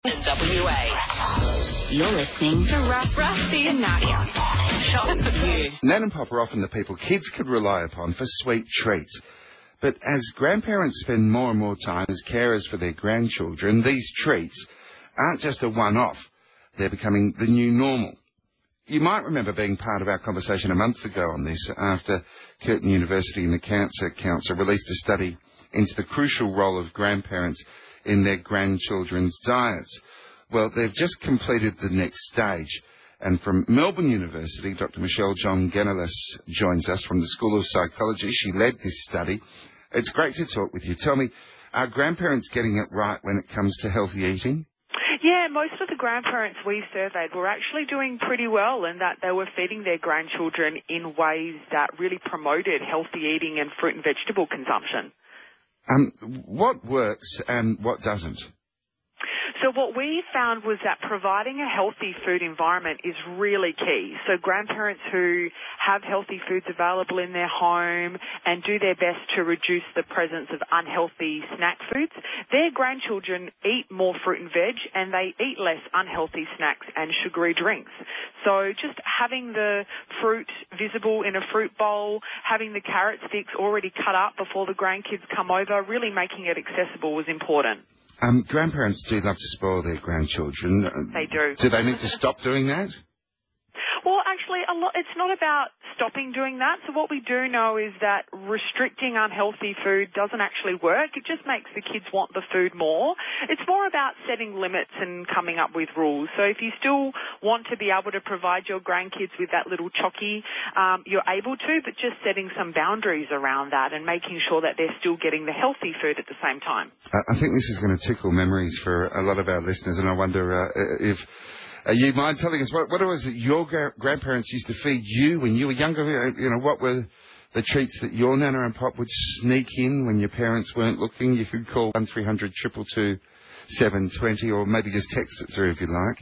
WA. You're listening to Rusty and Nadia. Shocking you. Nan and Pop are often the people kids could rely upon for sweet treats. But as grandparents spend more and more time as carers for their grandchildren, these treats aren't just a one-off. They're becoming the new normal. You might remember being part of our conversation a month ago on this after Curtin University and the Cancer Council released a study into the crucial role of grandparents in their grandchildren's diets. Well, they've just completed the next stage. And from Melbourne University, Dr. Michelle John Ganelis joins us from the School of Psychology. She led this study. It's great to talk with you. Tell me, are grandparents getting it right when it comes to healthy eating? Yeah, most of the grandparents we surveyed were actually doing pretty well in that they were feeding their grandchildren in ways that really promoted healthy eating and fruit and vegetable consumption. What works and what doesn't? So what we found was that providing a healthy food environment is really key. So grandparents who have healthy foods available in their home and do their best to reduce the presence of unhealthy snack foods, their grandchildren eat more fruit and veg and they eat less unhealthy snacks and sugary drinks. So just having the fruit visible in a fruit bowl, having the carrot sticks already cut up before the grandkids come over, really making it accessible was important. Grandparents do love to spoil their grandchildren. They do. Do they need to stop doing that? Well, actually, it's not about stopping doing that. So what we do know is that restricting unhealthy food doesn't actually work. It just makes the kids want the food more. It's more about setting limits and coming up with rules. So if you still want to be able to provide your grandkids with that little chocky, you're able to, but just setting some boundaries around that and making sure that they're still getting the healthy food at the same time. I think this is going to tickle memories for a lot of our listeners, and I wonder if... you mind telling us what it was that your grandparents used to feed you when you were younger? You know, what were the treats that your Nana and Pop would sneak in when your parents weren't looking? You could call 1300 222 720 or maybe just text it through if you like.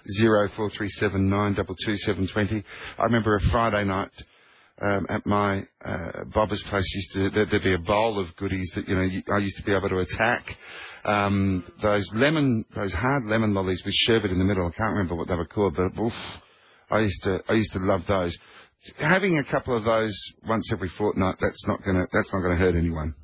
0437 922 720. I remember a Friday night at my Bobber's place there'd be a bowl of goodies that I used to be able to attack. Those hard lemon lollies with sherbet in the middle. I can't remember what they were called, but I used to love those. Having a couple of those once every fortnight, that's not gonna hurt anyone.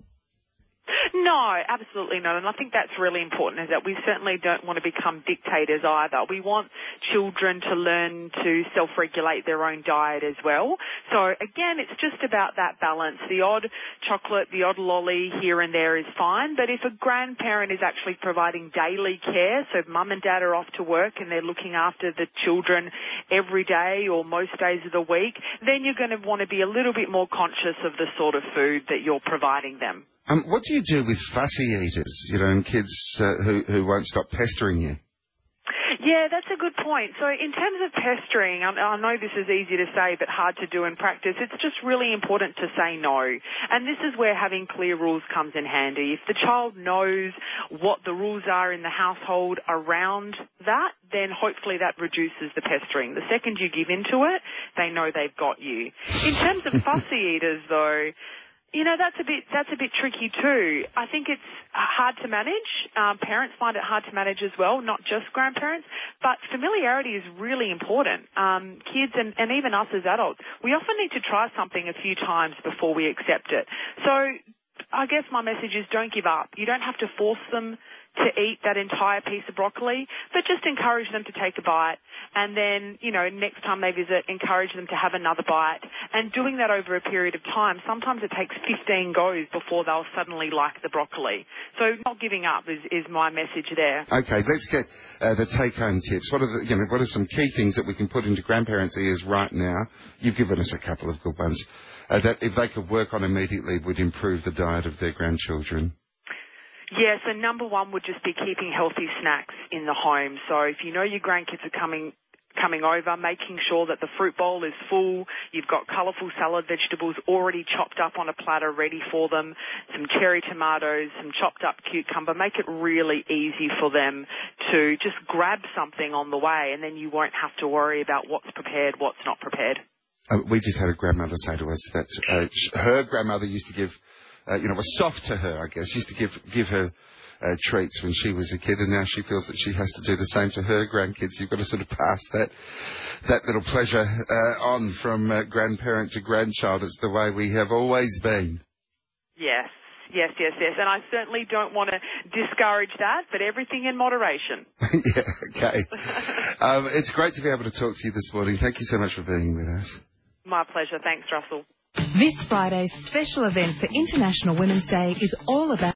No, absolutely not. And I think that's really important, is that we certainly don't want to become dictators either. We want children to learn to self-regulate their own diet as well. So again, it's just about that balance. The odd chocolate, the odd lolly here and there is fine. But if a grandparent is actually providing daily care, so mum and dad are off to work and they're looking after the children every day or most days of the week, then you're going to want to be a little bit more conscious of the sort of food that you're providing them. What do you do with fussy eaters, and kids who won't stop pestering you? Yeah, that's a good point. So in terms of pestering, I know this is easy to say but hard to do in practice. It's just really important to say no. And this is where having clear rules comes in handy. If the child knows what the rules are in the household around that, then hopefully that reduces the pestering. The second you give into it, they know they've got you. In terms of fussy eaters, though, that's a bit tricky too. I think it's hard to manage. Parents find it hard to manage as well, not just grandparents. But familiarity is really important. Kids and even us as adults, we often need to try something a few times before we accept it. So I guess my message is don't give up. You don't have to force them to eat that entire piece of broccoli, but just encourage them to take a bite. And then, next time they visit, encourage them to have another bite. And doing that over a period of time, sometimes it takes 15 goes before they'll suddenly like the broccoli. So not giving up is my message there. Okay, let's get the take-home tips. What are some key things that we can put into grandparents' ears right now? You've given us a couple of good ones that if they could work on immediately would improve the diet of their grandchildren. Yeah, so number one would just be keeping healthy snacks in the home. So if you know your grandkids are coming over, making sure that the fruit bowl is full, you've got colourful salad vegetables already chopped up on a platter ready for them, some cherry tomatoes, some chopped up cucumber. Make it really easy for them to just grab something on the way, and then you won't have to worry about what's prepared, what's not prepared. We just had a grandmother say to us that her grandmother used to give was soft to her, I guess. Used to give her treats when she was a kid, and now she feels that she has to do the same to her grandkids. You've got to sort of pass that little pleasure on from grandparent to grandchild. It's the way we have always been. Yes. And I certainly don't want to discourage that, but everything in moderation. Yeah, okay. It's great to be able to talk to you this morning. Thank you so much for being with us. My pleasure. Thanks, Russell. This Friday's special event for International Women's Day is all about